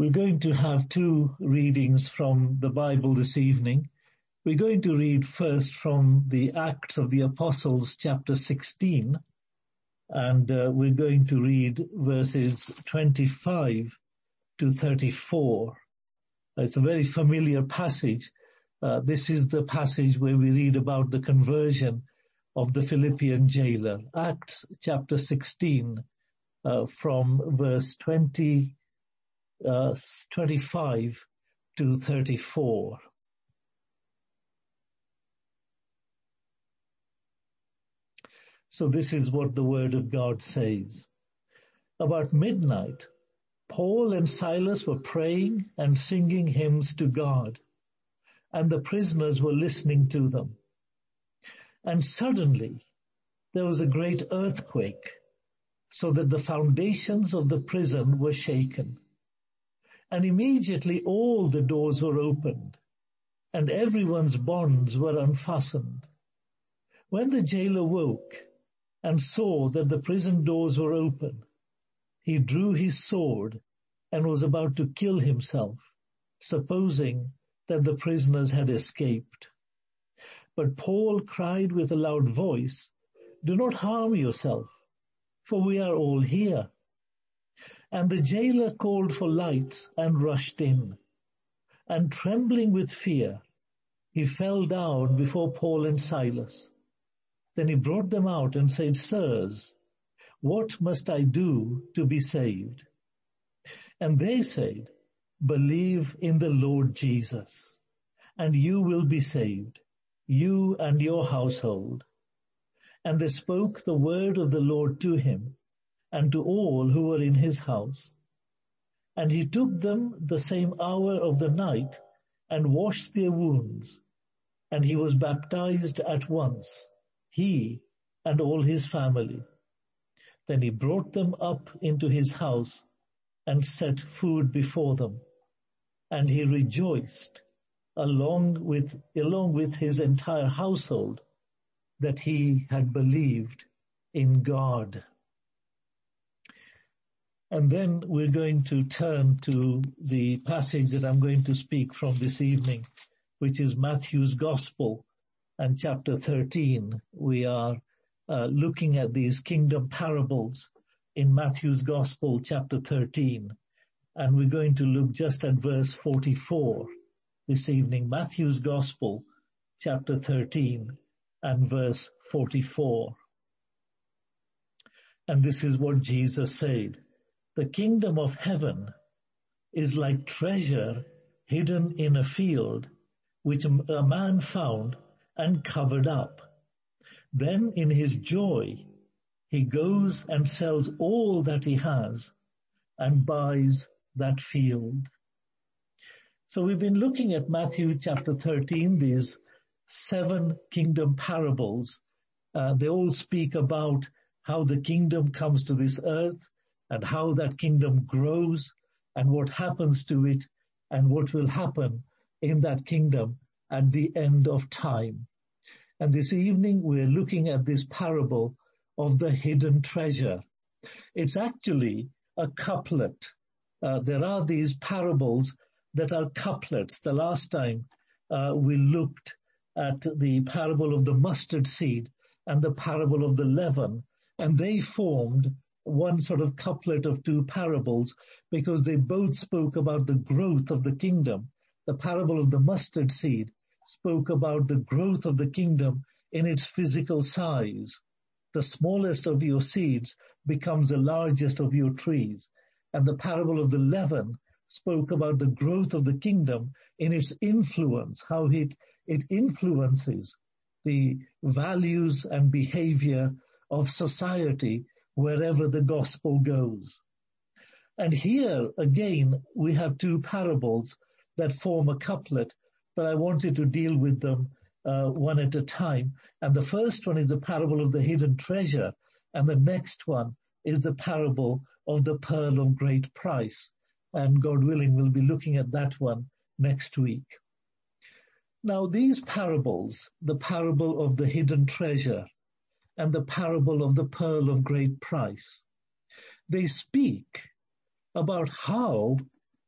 We're going to have two readings from the Bible this evening. We're going to read first from the Acts of the Apostles, chapter 16, and we're going to read verses 25 to 34. It's a very familiar passage. This is the passage where we read about the conversion of the Philippian jailer. Acts chapter 16, from verse 25 to 34. So this is what the word of God says. About midnight, Paul and Silas were praying and singing hymns to God, and the prisoners were listening to them. And suddenly there was a great earthquake, so that the foundations of the prison were shaken. And immediately all the doors were opened, and everyone's bonds were unfastened. When the jailer woke and saw that the prison doors were open, he drew his sword and was about to kill himself, supposing that the prisoners had escaped. But Paul cried with a loud voice, "Do not harm yourself, for we are all here." And the jailer called for lights and rushed in. And trembling with fear, he fell down before Paul and Silas. Then he brought them out and said, "Sirs, what must I do to be saved?" And they said, "Believe in the Lord Jesus, and you will be saved, you and your household." And they spoke the word of the Lord to him and to all who were in his house. And he took them the same hour of the night and washed their wounds, and he was baptized at once, he and all his family. Then he brought them up into his house and set food before them, and he rejoiced along with his entire household that he had believed in God. And then we're going to turn to the passage that I'm going to speak from this evening, which is Matthew's Gospel and chapter 13. We are looking at these kingdom parables in Matthew's Gospel, chapter 13. And we're going to look just at verse 44 this evening. Matthew's Gospel, chapter 13 and verse 44. And this is what Jesus said. "The kingdom of heaven is like treasure hidden in a field, which a man found and covered up. Then in his joy, he goes and sells all that he has and buys that field." So we've been looking at Matthew chapter 13, these 7 kingdom parables. They all speak about how the kingdom comes to this earth and how that kingdom grows and what happens to it and what will happen in that kingdom at the end of time. And this evening we're looking at this parable of the hidden treasure. It's actually a couplet. There are these parables that are couplets. The last time we looked at the parable of the mustard seed and the parable of the leaven, and they formed one sort of couplet of 2 parables because they both spoke about the growth of the kingdom. The parable of the mustard seed spoke about the growth of the kingdom in its physical size. The smallest of your seeds becomes the largest of your trees. And the parable of the leaven spoke about the growth of the kingdom in its influence, how it influences the values and behavior of society wherever the gospel goes. And here again we have 2 parables that form a couplet, but I wanted to deal with them one at a time. And the first one is the parable of the hidden treasure, and the next one is the parable of the pearl of great price. And God willing, we'll be looking at that one next week. Now these parables, the parable of the hidden treasure and the parable of the pearl of great price, they speak about how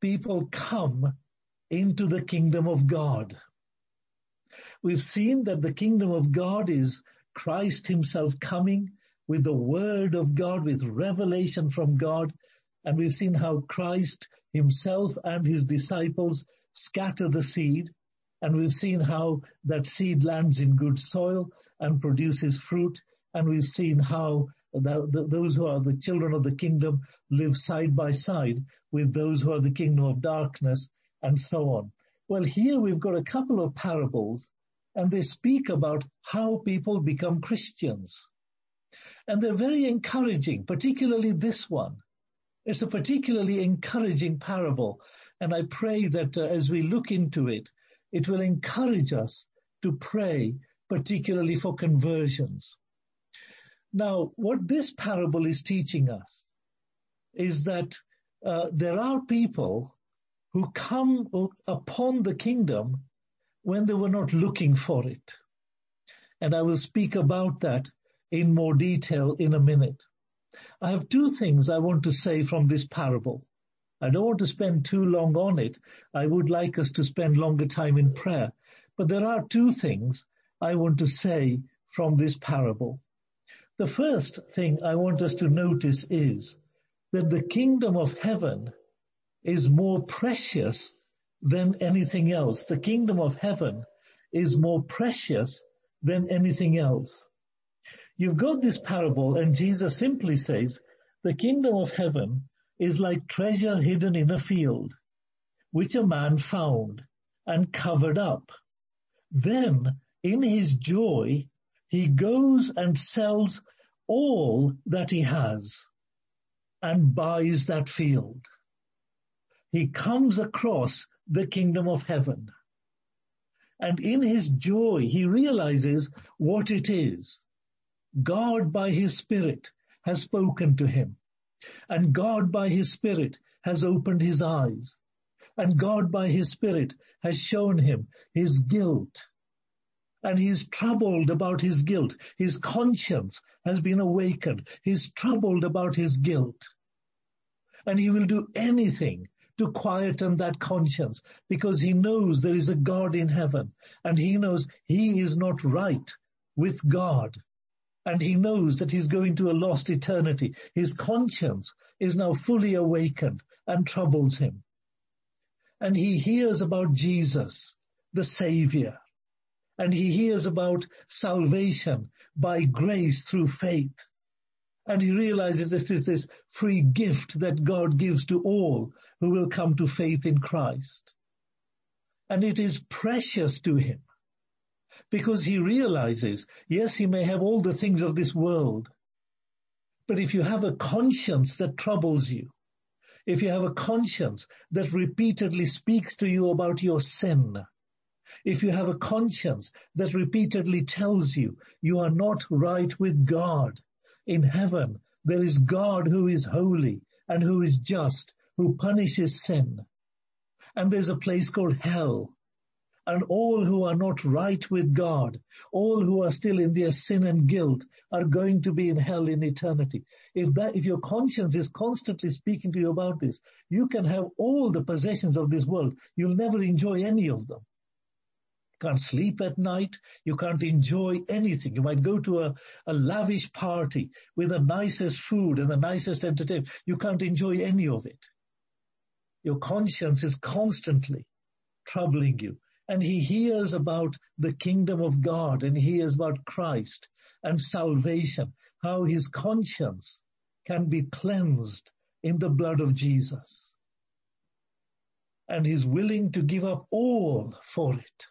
people come into the kingdom of God. We've seen that the kingdom of God is Christ himself coming with the word of God, with revelation from God. And we've seen how Christ himself and his disciples scatter the seed. And we've seen how that seed lands in good soil and produces fruit. And we've seen how those who are the children of the kingdom live side by side with those who are the kingdom of darkness, and so on. Well, here we've got a couple of parables, and they speak about how people become Christians. And they're very encouraging, particularly this one. It's a particularly encouraging parable, and I pray that as we look into it, it will encourage us to pray, particularly for conversions. Now, what this parable is teaching us is that there are people who come upon the kingdom when they were not looking for it. And I will speak about that in more detail in a minute. I have two things I want to say from this parable. I don't want to spend too long on it. I would like us to spend longer time in prayer. But there are two things I want to say from this parable. The first thing I want us to notice is that the kingdom of heaven is more precious than anything else. The kingdom of heaven is more precious than anything else. You've got this parable, and Jesus simply says, the kingdom of heaven is like treasure hidden in a field, which a man found and covered up. Then, in his joy, he goes and sells all that he has and buys that field. He comes across the kingdom of heaven. And in his joy, he realizes what it is. God by his Spirit has spoken to him. And God by his Spirit has opened his eyes. And God by his Spirit has shown him his guilt. And he's troubled about his guilt. His conscience has been awakened. He's troubled about his guilt. And he will do anything to quieten that conscience, because he knows there is a God in heaven, and he knows he is not right with God, and he knows that he's going to a lost eternity. His conscience is now fully awakened and troubles him. And he hears about Jesus, the Savior, and he hears about salvation by grace through faith. And he realizes this is this free gift that God gives to all who will come to faith in Christ. And it is precious to him because he realizes, yes, he may have all the things of this world, but if you have a conscience that troubles you, if you have a conscience that repeatedly speaks to you about your sin, if you have a conscience that repeatedly tells you you are not right with God, in heaven, there is God who is holy and who is just, who punishes sin. And there's a place called hell. And all who are not right with God, all who are still in their sin and guilt, are going to be in hell in eternity. If your conscience is constantly speaking to you about this, you can have all the possessions of this world. You'll never enjoy any of them. Can't sleep at night. You can't enjoy anything. You might go to a lavish party with the nicest food and the nicest entertainment. You can't enjoy any of it. Your conscience is constantly troubling you. And he hears about the kingdom of God, and he hears about Christ and salvation, how his conscience can be cleansed in the blood of Jesus. And he's willing to give up all for it.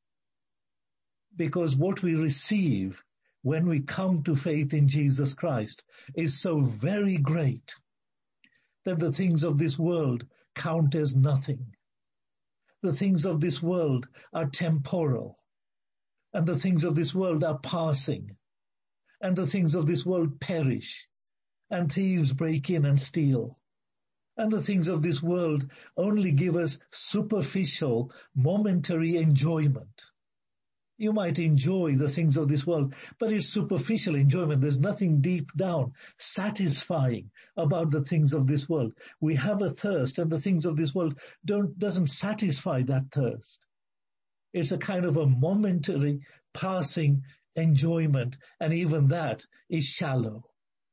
Because what we receive when we come to faith in Jesus Christ is so very great that the things of this world count as nothing. The things of this world are temporal, and the things of this world are passing, and the things of this world perish, and thieves break in and steal. And the things of this world only give us superficial, momentary enjoyment. You might enjoy the things of this world, but it's superficial enjoyment. There's nothing deep down satisfying about the things of this world. We have a thirst, and the things of this world doesn't satisfy that thirst. It's a kind of a momentary passing enjoyment, and even that is shallow.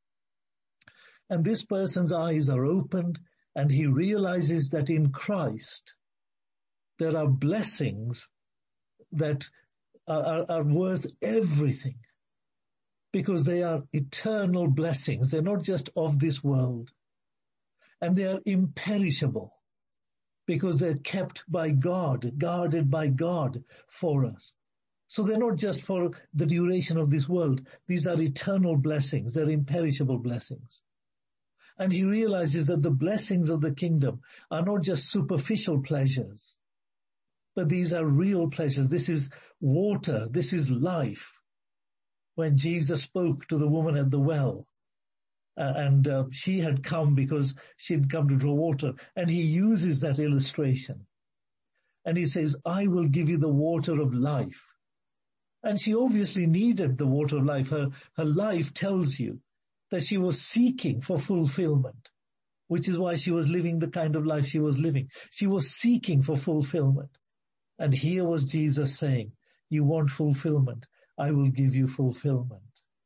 And this person's eyes are opened, and he realizes that in Christ there are blessings that are worth everything, because they are eternal blessings. They're not just of this world, and they are imperishable, because they're kept by God, guarded by God for us. So they're not just for the duration of this world. These are eternal blessings. They're imperishable blessings. And he realizes that the blessings of the kingdom are not just superficial pleasures, but these are real pleasures. This is water. This is life. When Jesus spoke to the woman at the well, and she had come because she'd come to draw water, and he uses that illustration. And he says, I will give you the water of life. And she obviously needed the water of life. Her life tells you that she was seeking for fulfillment, which is why she was living the kind of life she was living. She was seeking for fulfillment. And here was Jesus saying, you want fulfillment, I will give you fulfillment.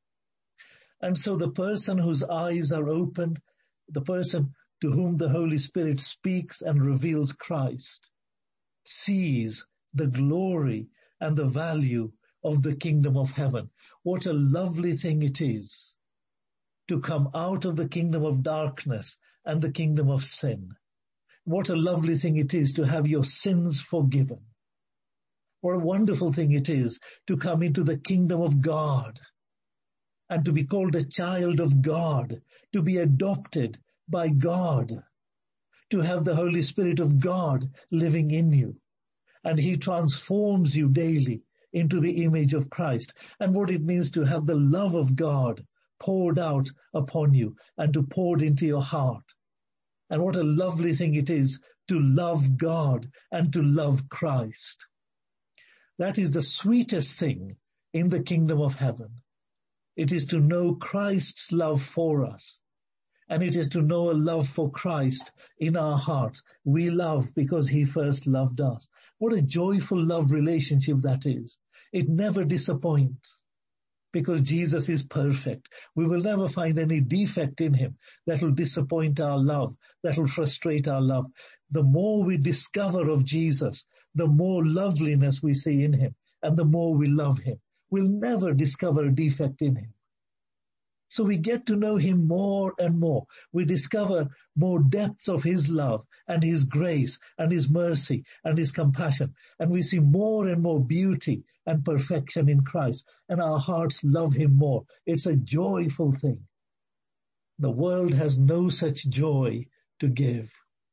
And so the person whose eyes are opened, the person to whom the Holy Spirit speaks and reveals Christ, sees the glory and the value of the kingdom of heaven. What a lovely thing it is to come out of the kingdom of darkness and the kingdom of sin. What a lovely thing it is to have your sins forgiven. What a wonderful thing it is to come into the kingdom of God and to be called a child of God, to be adopted by God, to have the Holy Spirit of God living in you. And he transforms you daily into the image of Christ, and what it means to have the love of God poured out upon you and to pour into your heart. And what a lovely thing it is to love God and to love Christ. That is the sweetest thing in the kingdom of heaven. It is to know Christ's love for us. And it is to know a love for Christ in our hearts. We love because he first loved us. What a joyful love relationship that is. It never disappoints because Jesus is perfect. We will never find any defect in him that will disappoint our love, that will frustrate our love. The more we discover of Jesus, the more loveliness we see in him, and the more we love him. We'll never discover a defect in him. So we get to know him more and more. We discover more depths of his love and his grace and his mercy and his compassion. And we see more and more beauty and perfection in Christ. And our hearts love him more. It's a joyful thing. The world has no such joy to give.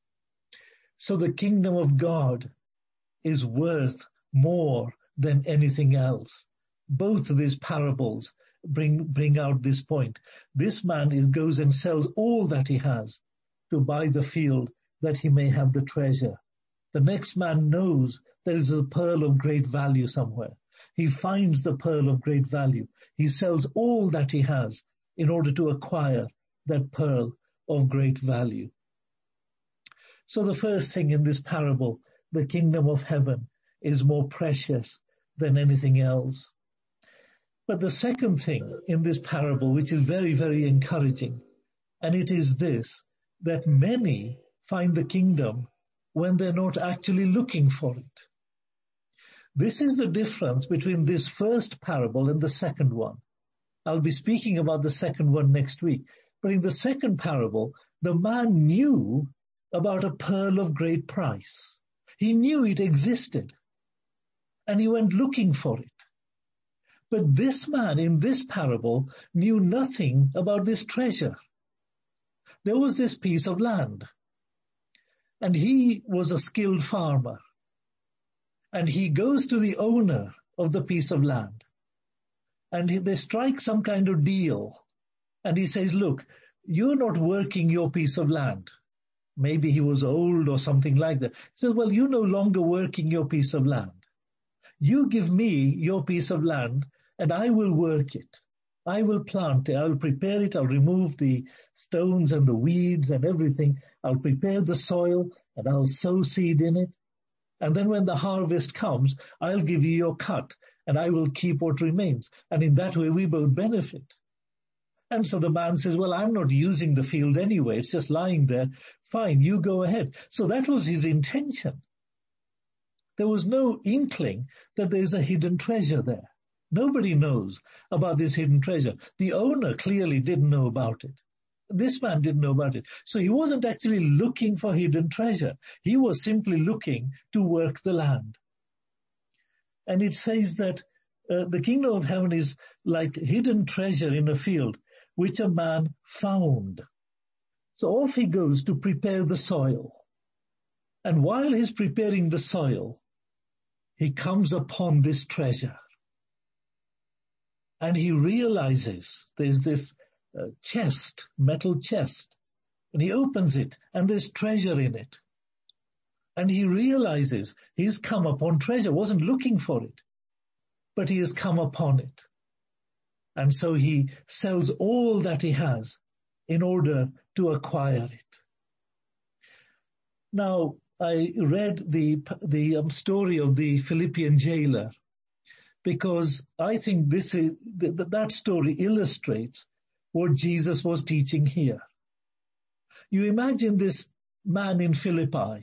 So the kingdom of God is worth more than anything else. Both of these parables bring out this point. This man goes and sells all that he has to buy the field that he may have the treasure. The next man knows there is a pearl of great value somewhere. He finds the pearl of great value. He sells all that he has in order to acquire that pearl of great value. So the first thing in this parable, the kingdom of heaven is more precious than anything else. But the second thing in this parable, which is very, very encouraging, and it is this, that many find the kingdom when they're not actually looking for it. This is the difference between this first parable and the second one. I'll be speaking about the second one next week. But in the second parable, the man knew about a pearl of great price. He knew it existed, and he went looking for it. But this man in this parable knew nothing about this treasure. There was this piece of land, and he was a skilled farmer. And he goes to the owner of the piece of land, and they strike some kind of deal. And he says, look, you're not working your piece of land. Maybe he was old or something like that. He says, well, you're no longer working your piece of land. You give me your piece of land and I will work it. I will plant it. I'll prepare it. I'll remove the stones and the weeds and everything. I'll prepare the soil and I'll sow seed in it. And then when the harvest comes, I'll give you your cut and I will keep what remains. And in that way, we both benefit. And so the man says, well, I'm not using the field anyway. It's just lying there. Fine, you go ahead. So that was his intention. There was no inkling that there's a hidden treasure there. Nobody knows about this hidden treasure. The owner clearly didn't know about it. This man didn't know about it. So he wasn't actually looking for hidden treasure. He was simply looking to work the land. And it says that the kingdom of heaven is like hidden treasure in a field, which a man found. So off he goes to prepare the soil. And while he's preparing the soil, he comes upon this treasure. And he realizes there's this chest, metal chest. And he opens it, and there's treasure in it. And he realizes he's come upon treasure, wasn't looking for it, but he has come upon it. And so he sells all that he has in order to acquire it. Now, I read the story of the Philippian jailer because I think that story illustrates what Jesus was teaching here. You imagine this man in Philippi,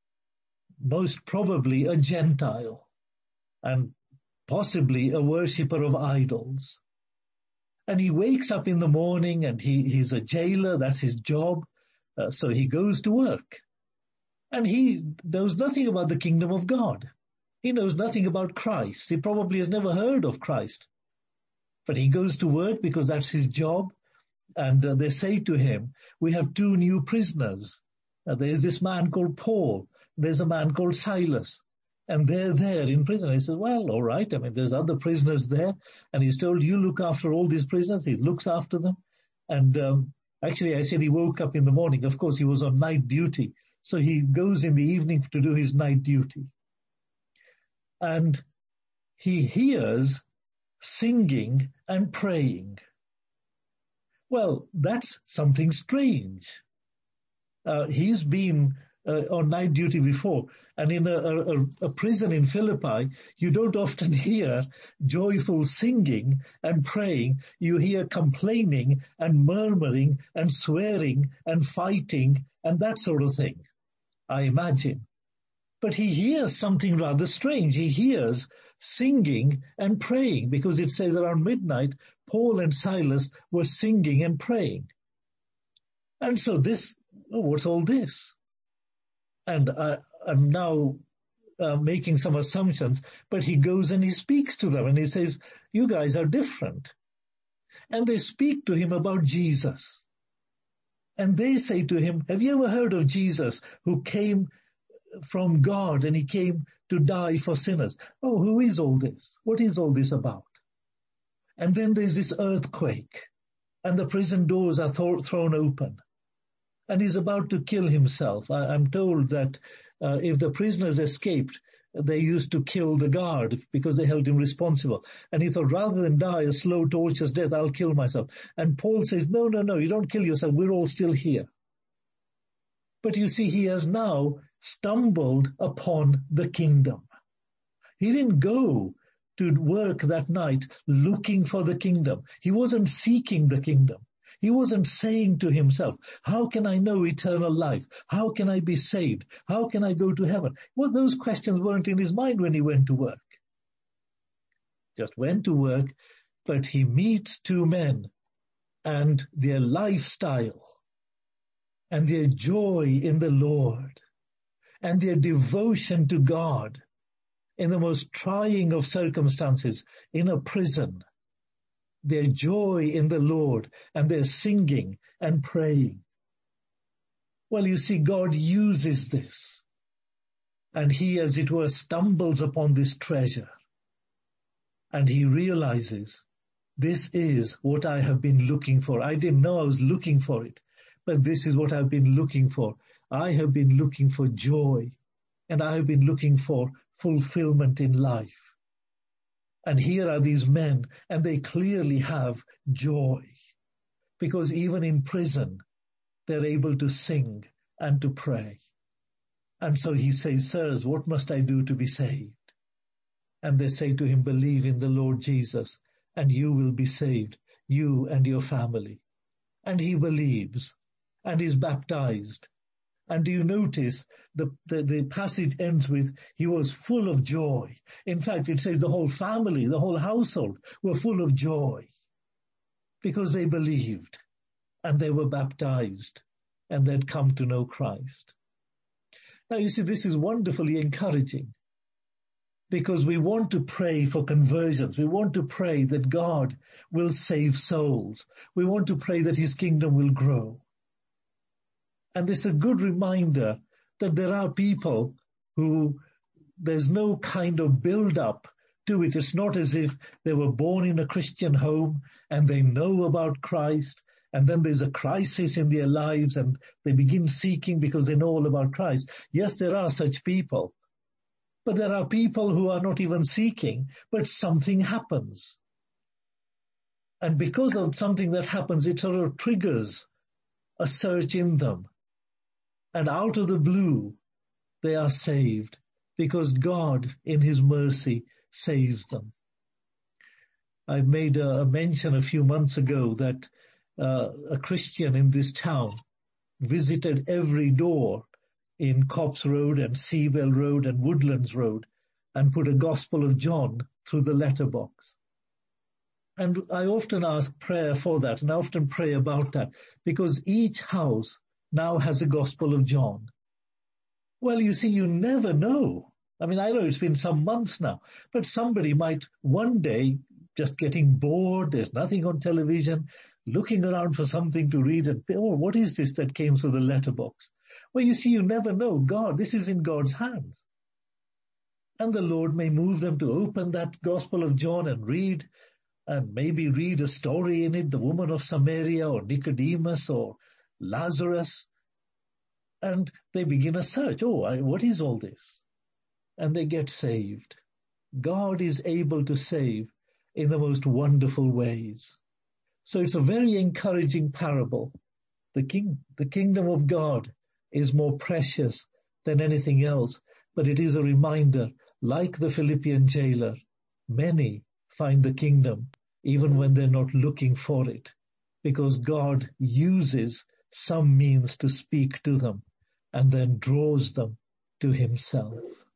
most probably a Gentile and possibly a worshipper of idols. And he wakes up in the morning and he's a jailer, that's his job. So he goes to work. And he knows nothing about the kingdom of God. He knows nothing about Christ. He probably has never heard of Christ. But he goes to work because that's his job. And they say to him, we have 2 new prisoners. There's this man called Paul. There's a man called Silas. And they're there in prison. He says, well, all right. I mean, there's other prisoners there. And he's told, you look after all these prisoners. He looks after them. And actually, I said he woke up in the morning. Of course, he was on night duty. So he goes in the evening to do his night duty. And he hears singing and praying. Well, that's something strange. He's been on night duty before. And in a prison in Philippi, you don't often hear joyful singing and praying. You hear complaining and murmuring and swearing and fighting and that sort of thing, I imagine. But he hears something rather strange. He hears singing and praying because it says around midnight, Paul and Silas were singing and praying. And so what's all this? And I'm now making some assumptions, but he goes and he speaks to them and he says, you guys are different. And they speak to him about Jesus. And they say to him, have you ever heard of Jesus who came from God and he came to die for sinners? Oh, who is all this? What is all this about? And then there's this earthquake and the prison doors are thrown open. And he's about to kill himself. I'm told that if the prisoners escaped, they used to kill the guard because they held him responsible. And he thought, rather than die a slow, torturous death, I'll kill myself. And Paul says, no, you don't kill yourself. We're all still here. But you see, he has now stumbled upon the kingdom. He didn't go to work that night looking for the kingdom. He wasn't seeking the kingdom. He wasn't saying to himself, how can I know eternal life? How can I be saved? How can I go to heaven? Well, those questions weren't in his mind when he went to work. Just went to work, but he meets 2 men and their lifestyle and their joy in the Lord and their devotion to God in the most trying of circumstances in a prison. Their joy in the Lord and their singing and praying. Well, you see, God uses this. And he, as it were, stumbles upon this treasure. And he realizes, this is what I have been looking for. I didn't know I was looking for it, but this is what I've been looking for. I have been looking for joy, and I have been looking for fulfillment in life. And here are these men, and they clearly have joy, because even in prison, they're able to sing and to pray. And so he says, sirs, what must I do to be saved? And they say to him, believe in the Lord Jesus, and you will be saved, you and your family. And he believes and is baptized. And do you notice the passage ends with, he was full of joy. In fact, it says the whole family, the whole household were full of joy because they believed and they were baptized and they'd come to know Christ. Now, you see, this is wonderfully encouraging because we want to pray for conversions. We want to pray that God will save souls. We want to pray that his kingdom will grow. And this is a good reminder that there are people who there's no kind of build-up to it. It's not as if they were born in a Christian home and they know about Christ, and then there's a crisis in their lives and they begin seeking because they know all about Christ. Yes, there are such people. But there are people who are not even seeking, but something happens. And because of something that happens, it sort of triggers a search in them. And out of the blue, they are saved because God, in his mercy, saves them. I made a mention a few months ago that a Christian in this town visited every door in Copse Road and Seaville Road and Woodlands Road and put a Gospel of John through the letterbox. And I often ask prayer for that, and I often pray about that, because each house now has a Gospel of John. Well, you see, you never know. I mean, I know it's been some months now, but somebody might one day, just getting bored, there's nothing on television, looking around for something to read, and, oh, what is this that came through the letterbox? Well, you see, you never know. This is in God's hands. And the Lord may move them to open that Gospel of John and read, and maybe read a story in it, the woman of Samaria or Nicodemus or Lazarus, and they begin a search. What is all this? And they get saved. God is able to save in the most wonderful ways. So it's a very encouraging parable. The kingdom of God is more precious than anything else, but it is a reminder, like the Philippian jailer, many find the kingdom even when they're not looking for it, because God uses some means to speak to them and then draws them to himself.